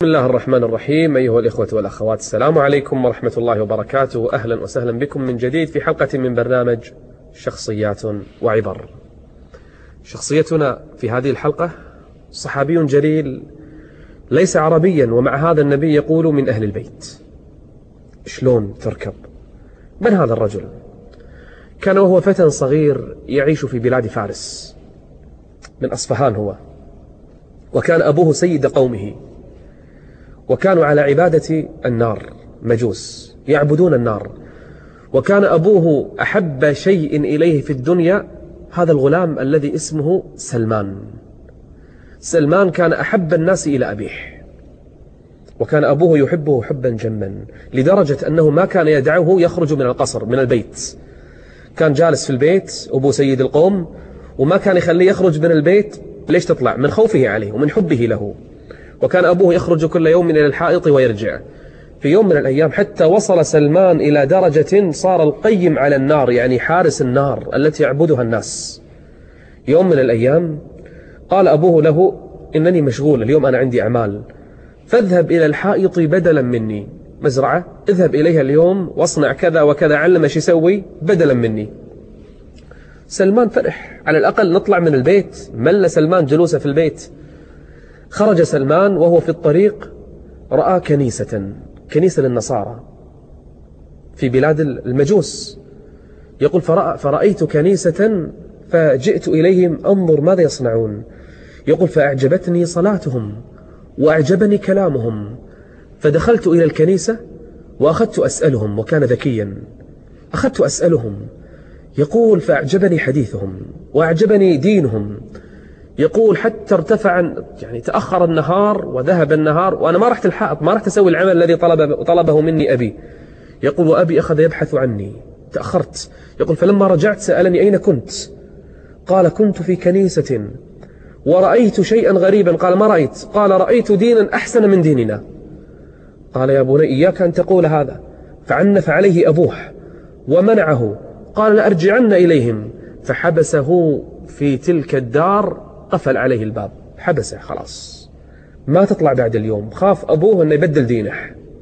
بسم الله الرحمن الرحيم. أيها الإخوة والأخوات، السلام عليكم ورحمة الله وبركاته. أهلا وسهلا بكم من جديد في حلقة من برنامج شخصيات وعبر. شخصيتنا في هذه الحلقة صحابي جليل ليس عربيا، ومع هذا النبي يقول من أهل البيت. شلون تركب؟ من هذا الرجل؟ كان وهو فتى صغير يعيش في بلاد فارس، من أصفهان هو، وكان أبوه سيد قومه، وكانوا على عبادة النار، مجوس يعبدون النار. وكان أبوه أحب شيء إليه في الدنيا هذا الغلام الذي اسمه سلمان. سلمان كان أحب الناس إلى أبيه، وكان أبوه يحبه حبا جما، لدرجة أنه ما كان يدعه يخرج من القصر، من البيت. كان جالس في البيت أبو سيد القوم، وما كان يخليه يخرج من البيت. ليش تطلع؟ من خوفه عليه ومن حبه له. وكان أبوه يخرج كل يوم إلى الحائط ويرجع. في يوم من الأيام حتى وصل سلمان إلى درجة صار القيم على النار، يعني حارس النار التي يعبدها الناس. يوم من الأيام قال أبوه له: إنني مشغول اليوم، أنا عندي أعمال، فاذهب إلى الحائط بدلا مني، مزرعة اذهب إليها اليوم واصنع كذا وكذا، علم ايش يسوي بدلا مني. سلمان فرح، على الأقل نطلع من البيت. مل سلمان جلوسه في البيت. خرج سلمان وهو في الطريق رأى كنيسة للنصارى في بلاد المجوس. يقول: فرأيت كنيسة فجئت إليهم أنظر ماذا يصنعون. يقول: فأعجبتني صلاتهم وأعجبني كلامهم، فدخلت إلى الكنيسة وأخذت أسألهم، وكان ذكيا، أخذت أسألهم. يقول: فأعجبني حديثهم وأعجبني دينهم. يقول: حتى ارتفع، يعني تأخر النهار وذهب النهار، وأنا ما رحت الحائط، ما رحت أسوي العمل الذي طلبه مني أبي. يقول: وأبي أخذ يبحث عني، تأخرت. يقول: فلما رجعت سألني: أين كنت؟ قال: كنت في كنيسة ورأيت شيئا غريبا. قال: ما رأيت؟ قال: رأيت دينا أحسن من ديننا. قال: يا بني إياك أن تقول هذا. فعنف عليه أبوه ومنعه. قال: لأرجعن إليهم. فحبسه في تلك الدار، قفل عليه الباب، حبسه، خلاص ما تطلع بعد اليوم. خاف أبوه أنه يبدل دينه.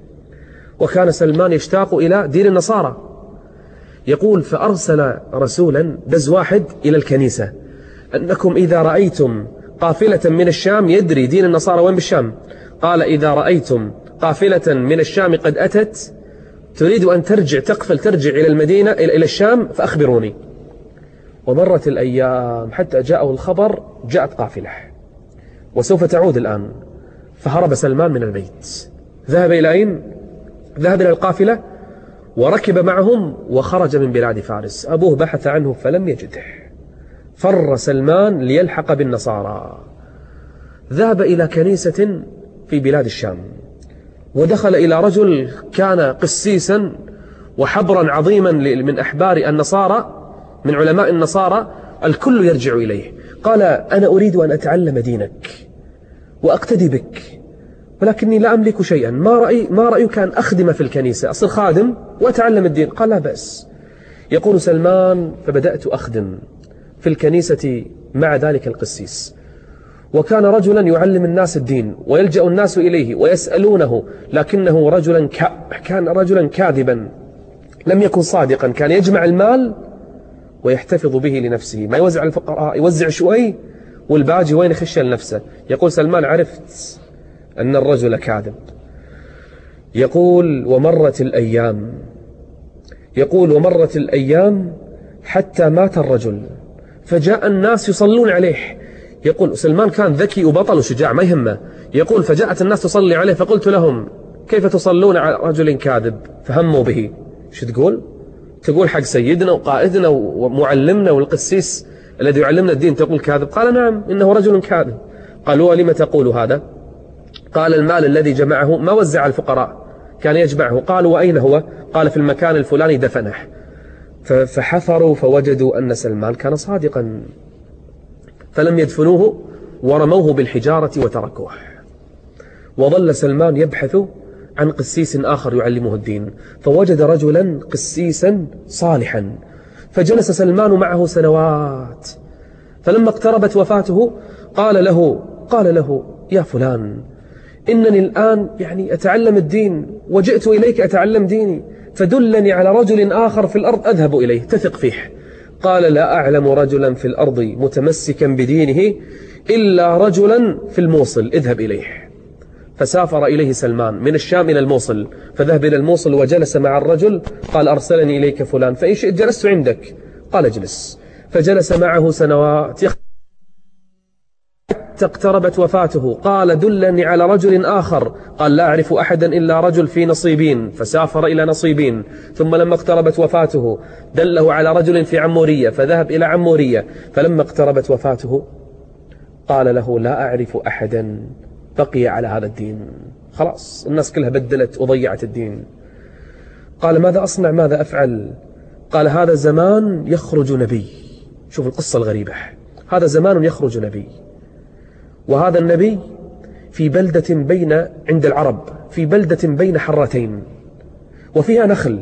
وكان سلمان يشتاق إلى دين النصارى. يقول: فأرسل رسولا، دز واحد إلى الكنيسة: أنكم إذا رأيتم قافلة من الشام، يدري دين النصارى وين بالشام، قال: إذا رأيتم قافلة من الشام قد أتت تريد أن ترجع، ترجع إلى المدينة، إلى الشام، فأخبروني. ومرت الأيام حتى جاءه الخبر: جاءت قافلة وسوف تعود الآن. فهرب سلمان من البيت. ذهب إلى أين؟ ذهب إلى القافلة وركب معهم وخرج من بلاد فارس. أبوه بحث عنه فلم يجده. فر سلمان ليلحق بالنصارى. ذهب إلى كنيسة في بلاد الشام، ودخل إلى رجل كان قسيسا وحبرا عظيما من أحبار النصارى، من علماء النصارى، الكل يرجع إليه. قال: أنا أريد أن أتعلم دينك وأقتدي بك، ولكني لا أملك شيئا، ما رأيك أن أخدم في الكنيسة، أصير خادم وأتعلم الدين؟ قال: لا بأس. يقول سلمان: فبدأت أخدم في الكنيسة مع ذلك القسيس، وكان رجلا يعلم الناس الدين ويلجأ الناس إليه ويسألونه، لكنه كان رجلا كاذبا، لم يكن صادقا، كان يجمع المال ويحتفظ به لنفسه، ما يوزع الفقراء، يوزع شوي والباقي وين يخش لنفسه. يقول سلمان: عرفت أن الرجل كاذب. يقول: ومرت الأيام حتى مات الرجل، فجاء الناس يصلون عليه. يقول سلمان كان ذكي وبطل وشجاع، ما يهمه. يقول: فجاءت الناس تصلي عليه، فقلت لهم: كيف تصلون على رجل كاذب؟ فهموا به. شو تقول حق سيدنا وقائدنا ومعلمنا والقسيس الذي يعلمنا الدين تقول كاذب؟ قال: نعم، إنه رجل كاذب. قالوا: ولم تقول هذا؟ قال: المال الذي جمعه ما وزع الفقراء، كان يجمعه. قالوا: وأين هو؟ قال: في المكان الفلاني دفنه. فحفروا فوجدوا أن سلمان كان صادقا، فلم يدفنوه ورموه بالحجارة وتركوه. وظل سلمان يبحث عن قسيس آخر يعلمه الدين، فوجد رجلا قسيسا صالحا، فجلس سلمان معه سنوات. فلما اقتربت وفاته قال له: يا فلان، إنني الآن يعني أتعلم الدين وجئت إليك أتعلم ديني، فدلني على رجل آخر في الأرض أذهب إليه تثق فيه. قال لا أعلم رجلا في الأرض متمسكا بدينه إلا رجلا في الموصل، اذهب إليه. فسافر إليه سلمان من الشام إلى الموصل، فذهب إلى الموصل وجلس مع الرجل. قال أرسلني إليك فلان، فإن شئت جلست عندك. قال اجلس. فجلس معه سنوات حتى اقتربت وفاته. قال دلني على رجل آخر. قال لا أعرف أحدا إلا رجل في نصيبين، فسافر إلى نصيبين. ثم لما اقتربت وفاته دله على رجل في عمورية، فذهب إلى عمورية. فلما اقتربت وفاته قال له لا أعرف أحدا بقي على هذا الدين، خلاص الناس كلها بدلت وضيعت الدين. قال ماذا أصنع، ماذا أفعل؟ قال هذا زمان يخرج نبي. شوف القصة الغريبة، هذا زمان يخرج نبي، وهذا النبي في بلدة عند العرب في بلدة بين حرتين وفيها نخل.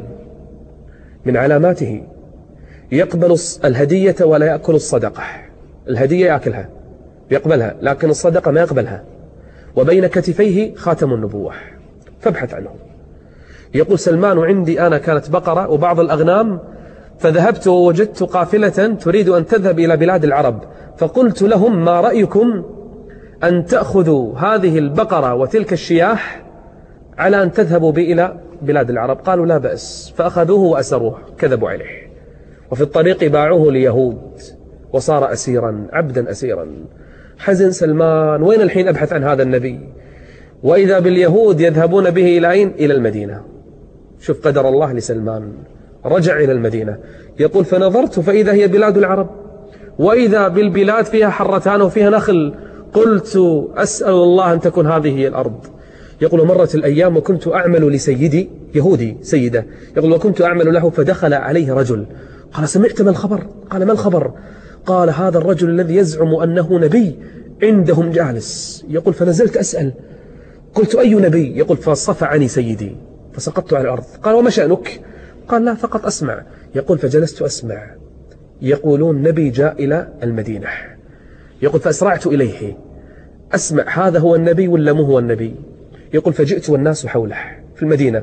من علاماته يقبل الهدية ولا يأكل الصدقة. الهدية يأكلها يقبلها، لكن الصدقة ما يقبلها. وبين كتفيه خاتم النبوة، فابحث عنه. يقول سلمان عندي أنا كانت بقرة وبعض الأغنام، فذهبت ووجدت قافلة تريد أن تذهب إلى بلاد العرب، فقلت لهم ما رأيكم أن تأخذوا هذه البقرة وتلك الشياح على أن تذهبوا بي إلى بلاد العرب؟ قالوا لا بأس، فأخذوه وأسروه، كذبوا عليه، وفي الطريق باعوه ليهود وصار أسيرا، عبدا أسيرا. حزن سلمان، وين الحين أبحث عن هذا النبي؟ وإذا باليهود يذهبون به إلى أين؟ إلى المدينة. شوف قدر الله لسلمان، رجع إلى المدينة. يقول فنظرت فإذا هي بلاد العرب، وإذا بالبلاد فيها حرتان وفيها نخل. قلت أسأل الله أن تكون هذه هي الأرض. يقول مرت الأيام وكنت أعمل لسيدي يهودي سيدة، يقول وكنت أعمل له فدخل عليه رجل. قال سمعت ما الخبر؟ قال ما الخبر؟ قال هذا الرجل الذي يزعم أنه نبي عندهم جالس. يقول فنزلت أسأل، قلت أي نبي؟ يقول فصفعني سيدي فسقطت على الأرض. قال وما شأنك؟ قال لا فقط أسمع. يقول فجلست أسمع، يقولون نبي جاء إلى المدينة. يقول فأسرعت إليه أسمع هذا هو النبي ولا مو هو النبي. يقول فجئت والناس حوله في المدينة.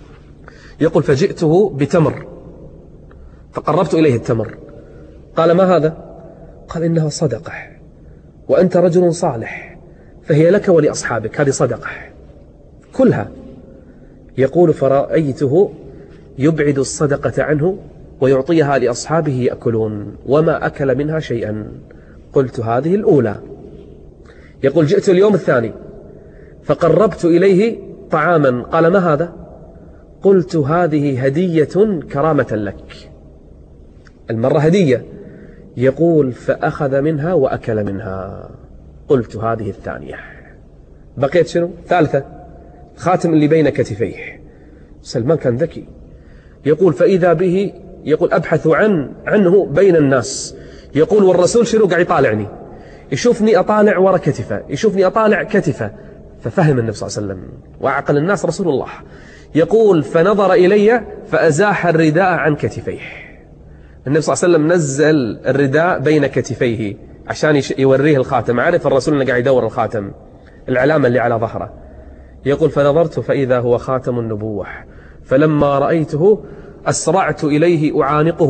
يقول فجئته بتمر فقربت إليه التمر. قال ما هذا؟ قال إنها صدقة، وأنت رجل صالح، فهي لك ولأصحابك، هذه صدقة كلها. يقول فرأيته يبعد الصدقة عنه ويعطيها لأصحابه يأكلون، وما أكل منها شيئا. قلت هذه الأولى. يقول جئت اليوم الثاني فقربت إليه طعاما. قال ما هذا؟ قلت هذه هدية كرامة لك، المرة هدية. يقول فأخذ منها وأكل منها. قلت هذه الثانية. بقيت شنو؟ ثالثة، خاتم اللي بين كتفيه. سلمان كان ذكي. يقول فإذا به، يقول أبحث عنه بين الناس. يقول والرسول شنو قاعد يطالعني، يشوفني أطالع ورا كتفه، يشوفني أطالع كتفه، ففهم النبي صلى الله عليه وسلم وأعقل الناس رسول الله. يقول فنظر إلي فأزاح الرداء عن كتفيه. النبي صلى الله عليه وسلم نزل الرداء بين كتفيه عشان يوريه الخاتم. عارف الرسول أنه قاعد يدور الخاتم، العلامة اللي على ظهره. يقول فنظرت فإذا هو خاتم النبوة، فلما رأيته أسرعت إليه أعانقه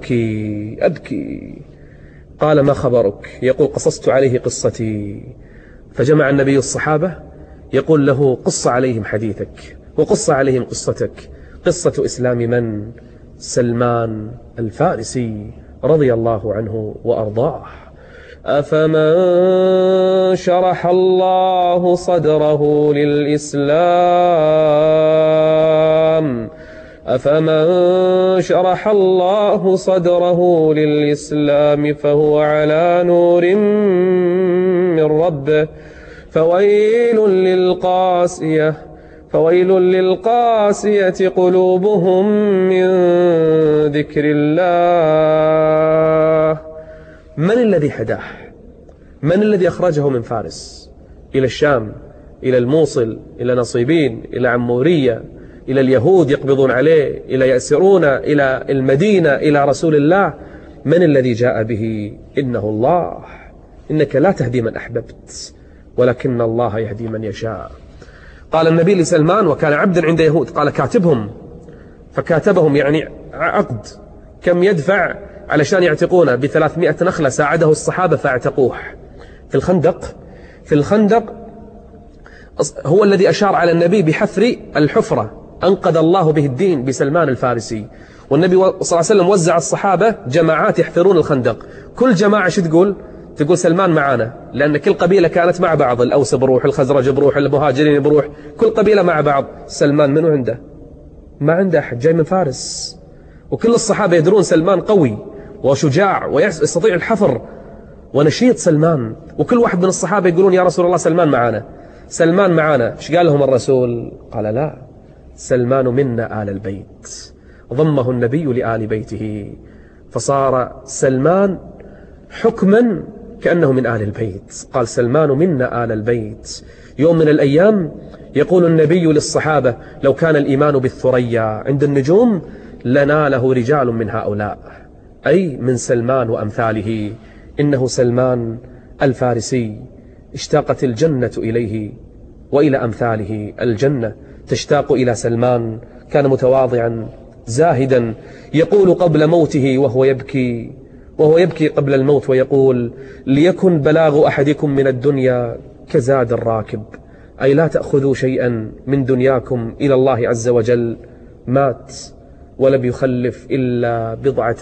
وأبكي. قال ما خبرك؟ يقول قصصت عليه قصتي. فجمع النبي الصحابة، يقول له قص عليهم حديثك وقص عليهم قصتك. قصة إسلام من؟ سلمان الفارسي رضي الله عنه وأرضاه. أفمن شرح الله صدره للإسلام فهو على نور من ربه فويل للقاسية قلوبهم من ذكر الله. من الذي هداه؟ من الذي أخرجه من فارس إلى الشام، إلى الموصل، إلى نصيبين، إلى عمورية، إلى اليهود يقبضون عليه، إلى يأسرون، إلى المدينة، إلى رسول الله؟ من الذي جاء به؟ إنه الله. إنك لا تهدي من أحببت ولكن الله يهدي من يشاء. قال النبي لسلمان وكان عبدا عند يهود، قال كاتبهم، فكاتبهم يعني عقد كم يدفع علشان يعتقونه، ب300 نخلة ساعده الصحابة فاعتقوه في الخندق هو الذي أشار على النبي بحفر الحفرة، أنقذ الله به الدين بسلمان الفارسي. والنبي صلى الله عليه وسلم وزع الصحابة جماعات يحفرون الخندق، كل جماعة شو تقول سلمان معانا، لأن كل قبيلة كانت مع بعض، الأوس بروح، الخزرج بروح، المهاجرين بروح، كل قبيلة مع بعض. سلمان منو عنده؟ ما عنده أحد، جاي من فارس، وكل الصحابة يدرون سلمان قوي وشجاع ويستطيع الحفر ونشيط سلمان، وكل واحد من الصحابة يقولون يا رسول الله سلمان معانا، سلمان معانا. ايش قال لهم الرسول؟ قال لا، سلمان منا آل البيت، ضمه النبي لآل بيته، فصار سلمان حكما كأنه من آل البيت. قال سلمان منا آل البيت. يوم من الأيام يقول النبي للصحابة لو كان الإيمان بالثريا عند النجوم لناله رجال من هؤلاء، أي من سلمان وأمثاله. إنه سلمان الفارسي اشتاقت الجنة إليه وإلى أمثاله، الجنة تشتاق إلى سلمان. كان متواضعا زاهدا، يقول قبل موته وهو يبكي قبل الموت ويقول ليكن بلاغ أحدكم من الدنيا كزاد الراكب، أي لا تأخذوا شيئا من دنياكم إلى الله عز وجل. مات ولم يخلف إلا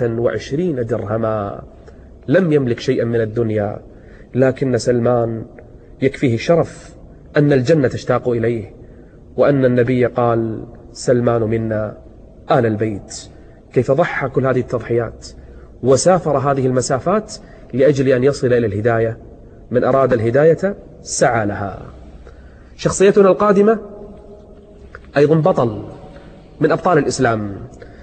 29 درهما، لم يملك شيئا من الدنيا، لكن سلمان يكفيه شرف أن الجنة تشتاق إليه، وأن النبي قال سلمان منا آل البيت. كيف ضحى كل هذه التضحيات وسافر هذه المسافات لأجل أن يصل إلى الهداية. من أراد الهداية سعى لها. شخصيتنا القادمة أيضا بطل من أبطال الإسلام،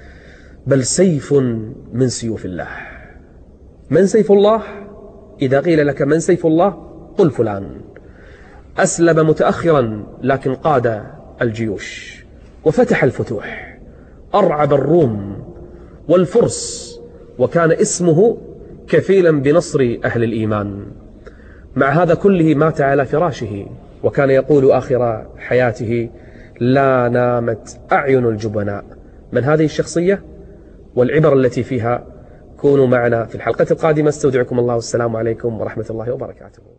بل سيف من سيوف الله. من سيف الله؟ إذا قيل لك من سيف الله قل فلان. أسلم متأخرا لكن قاد الجيوش وفتح الفتوح، أرعب الروم والفرس، وكان اسمه كفيلا بنصر أهل الإيمان. مع هذا كله مات على فراشه، وكان يقول آخر حياته لا نامت أعين الجبناء. من هذه الشخصية والعبر التي فيها؟ كونوا معنا في الحلقة القادمة. استودعكم الله والسلام عليكم ورحمة الله وبركاته.